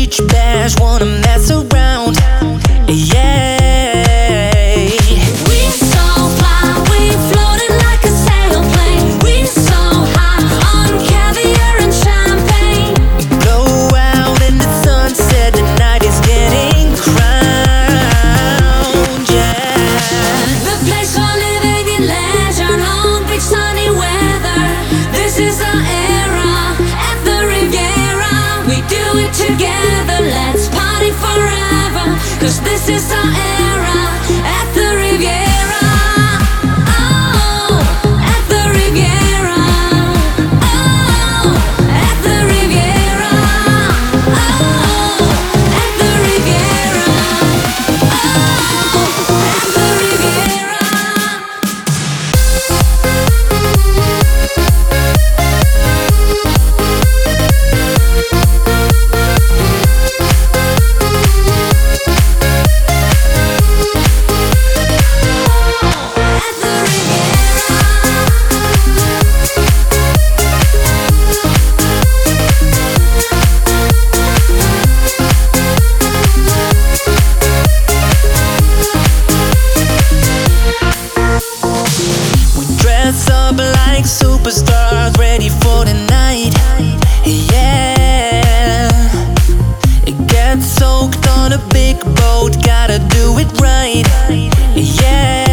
beach bash, wanna mess around. Yeah. We so fly, we floating like a sailplane. We so high on caviar and champagne. Blow out in the sunset, the night is getting crowned. Yeah. The place for living in leisure, Long Beach sunny weather. This is our era at the Riviera. We do it together, let's party forever. 'Cause this is our era at the Riviera. Oh, at the Riviera. Oh, at the Riviera. Oh, at the Riviera. Oh, at the Riviera. At the We dress up like superstars, ready for the night. Yeah. Get soaked on a big boat, gotta do it right. Yeah.